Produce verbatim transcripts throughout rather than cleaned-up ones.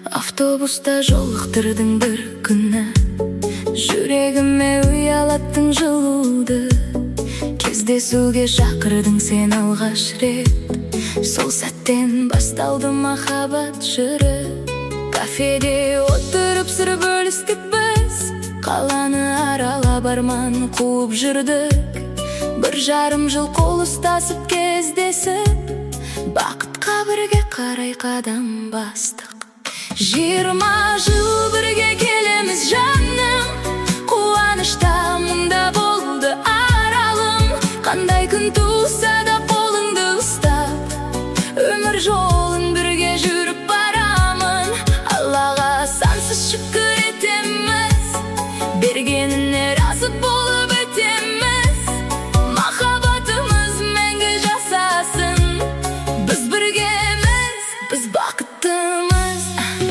Автобуста жолықтырдың бір күні, жүрегіме ұялаттың жылуды. Кездесуге шақырдың сен алғаш рет, сол сәттен басталды махаббат жыры. Кафеде отырып сыр бөлістік біз, қаланы аралап арман қуып жүрдік. Бір жарым жыл қол ұстасып кездесіп, бақытқа бірге қарай қадам бастық. Жиырма жыл бірге келеміз жаным, қуанышта мұнда болды аралым. Қандай күн туса да қолыңды ұстап, өмір жолын бірге жүріп барамын. Аллаға сансыз шүкір етеміз, бергеніне разы болып өтеміз. Махаббатымыз мәңгі жасасын, біз біргеміз, біз бақыттымыз.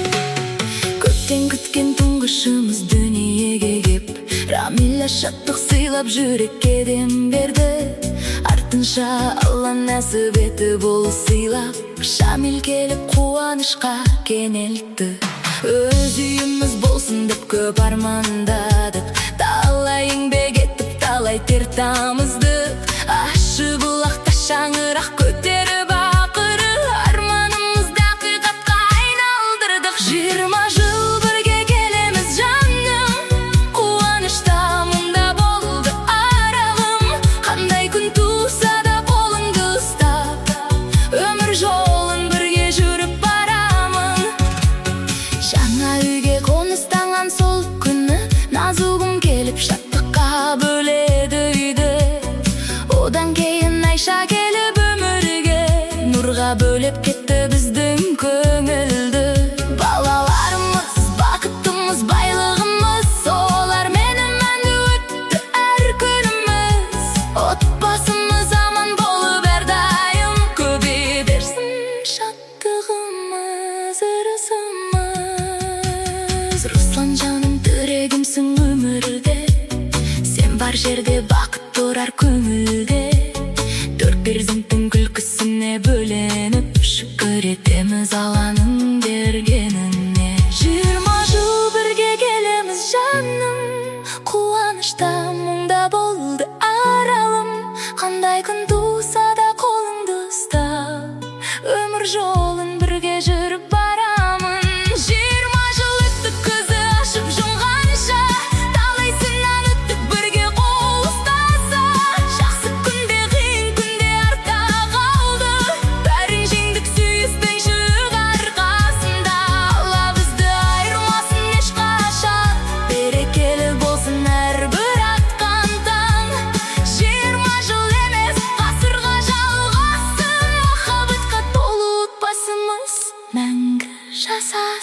Көптен күткен тұңғышымыз дүниеге кеп, Рамиля шаттық сыйлап жүрекке дем берді. Артынша Алла нәсіп етіп ол сыйлап, Шамил келіп қуанышқа кенелтті. Өз үйіміз болсын деп көп армандадық, талай еңбек етіп талай тер тамыздық. Ащы бұлақта шаңырақ көтеріп ақыры, арманымызды ақиқатқа айналдырдық. Жиырма жыл бірге келеміз жаным, қуанышта мұнда болды аралым. Қандай күн туса да қолыңды ұстап, өмір жолын бірге жүріп барамын. Жаңа үйге қоныстанған сол күні, назугым келіп шаттыққа бөледі үйді. Одан кейін Айша келіп өмірге нұрға бөлеп кетті біздің көңілді. Балаларымыз, бақыттымыз, байлығымыз, солар менің мәнді өтті әр күніміз. Отбасымыз аман болып әрдайым, көбейе берсін шаттығымыз, ырысымыз. Руслан жаным, тірегімсің өмірде, сен бар жерде бақыт тұрар көңілде. Төрт перзенттің күлкісіне бөленіп, шүкір етеміз Алланың бергеніне. Жиырма жыл бірге келеміз жаным, қуанышта мұнда болды аралым. Қандай күн туса да қолыңды ұстап, өмір жолын бірге жүріп барамын. Жиырма жыл өтті көзі ашып жұмғанша, талай сыннан өттік бірге қол ұстаса. Жақсы күнде, қиын күнде артта қалды, бәрін жеңдік сүйіспеншілік арқасында. Алла бізді айырмасын ешқашан, берекелі болсын әрбір атқан таң. Жиырма жыл емес, ғасырға жалғасын, махаббатқа толы отбасымыз мәңгі жасасын.